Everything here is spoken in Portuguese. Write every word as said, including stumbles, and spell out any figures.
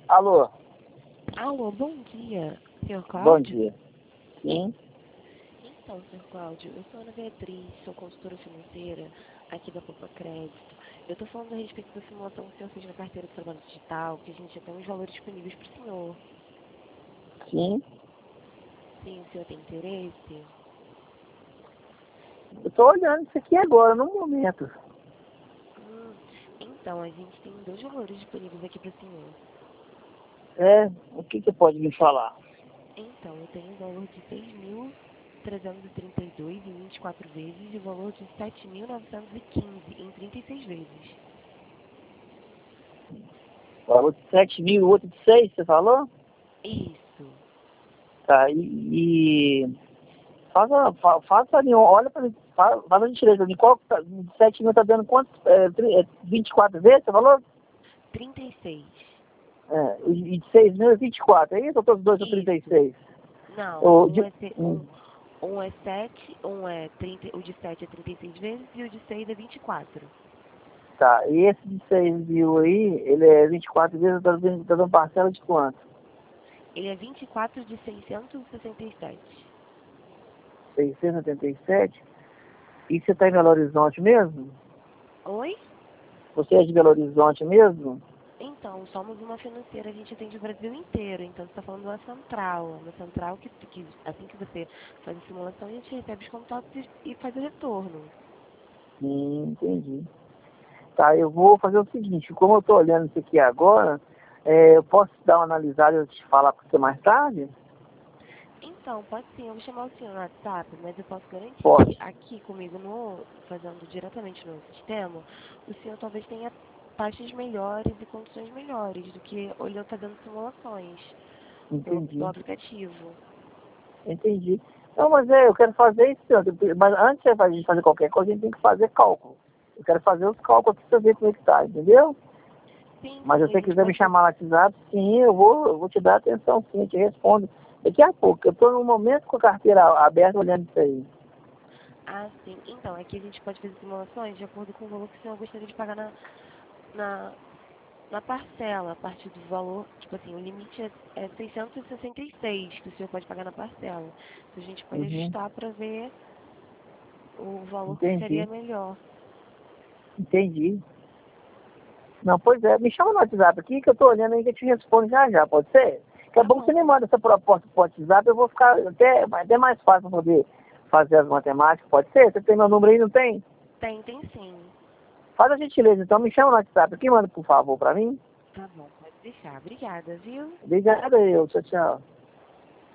Alô? Alô, bom dia, senhor Cláudio? Bom dia. Sim? Então, senhor Cláudio, eu sou Ana Beatriz, sou consultora financeira aqui da Poupa Crédito. Eu estou falando a respeito da simulação que o senhor fez na carteira de trabalho digital, que a gente já tem os valores disponíveis para o senhor. Sim? Sim, o senhor tem interesse? Eu tô olhando isso aqui agora, no momento. Hum, então, a gente tem dois valores disponíveis aqui para o senhor. É, o que que pode me falar? Então, eu tenho o valor de seis mil trezentos e trinta e dois em vinte e quatro vezes e o valor de sete mil novecentos e quinze em trinta e seis vezes. Falou de sete mil, o outro de seis, você falou? Isso. Tá, e... e faça, fa- faça ali, olha pra mim, fa- faz a gentileza, de qual, tá- de sete mil tá dando quantos? É, tri- é, vinte e quatro vezes, você falou? trinta e seis. É, e de seis mil é vinte e quatro, é isso? Ou todos os dois são trinta e Isso. seis? Não, Ou um de, é, se- hum, um, um é sete, um é trinta, o de sete é trinta e seis vezes e o de seis é vinte e quatro. tá, e esse de seis mil aí, ele é vinte e quatro vezes, tá dando, tá dando parcela de quanto? Ele é vinte e quatro de seiscentos e sessenta e sete. seiscentos e setenta e sete. E você está em Belo Horizonte mesmo? Oi? Você é de Belo Horizonte mesmo? Então, somos uma financeira, a gente atende o Brasil inteiro. Então, você está falando de uma central. Uma central que, que, assim que você faz a simulação, a gente recebe os contatos e, e faz o retorno. Hum, entendi. Tá, eu vou fazer o seguinte, como eu estou olhando isso aqui agora, é, eu posso dar uma analisada e eu te falar com você mais tarde? Então, pode sim, eu vou chamar o senhor no WhatsApp, mas eu posso garantir que Pode. aqui comigo, no, fazendo diretamente no sistema, o senhor talvez tenha taxas melhores e condições melhores do que olhando fazendo simulações pelo, Entendi. pelo aplicativo. Entendi. Não, mas é, eu quero fazer isso, mas antes de a gente fazer qualquer coisa, a gente tem que fazer cálculo. Eu quero fazer os cálculos para você ver como é que tá, entendeu? Sim, Mas se sim, a você gente quiser me pode fazer. chamar no WhatsApp, sim, eu vou, eu vou te dar atenção, sim, eu te respondo. Daqui a pouco, eu estou no momento com a carteira aberta olhando isso aí. Ah, sim. Então, aqui a gente pode fazer simulações de acordo com o valor que o senhor gostaria de pagar na, na, na parcela, a partir do valor, tipo assim, o limite é, é seiscentos e sessenta e seis que o senhor pode pagar na parcela. Então, a gente pode Uhum. ajustar para ver o valor que Entendi, seria melhor. entendi. Não, pois é, me chama no WhatsApp aqui que eu tô olhando aí que eu te respondo já já, pode ser? Que é Tá bom que você bom. me manda essa proposta pro WhatsApp, eu vou ficar até, até mais fácil pra poder fazer as matemáticas, pode ser? Você tem meu número aí, não tem? Tem, tem sim. Faz a gentileza, então me chama no WhatsApp aqui, manda por favor pra mim. Tá bom, pode deixar. Obrigada, viu? Obrigado eu, tchau, tchau.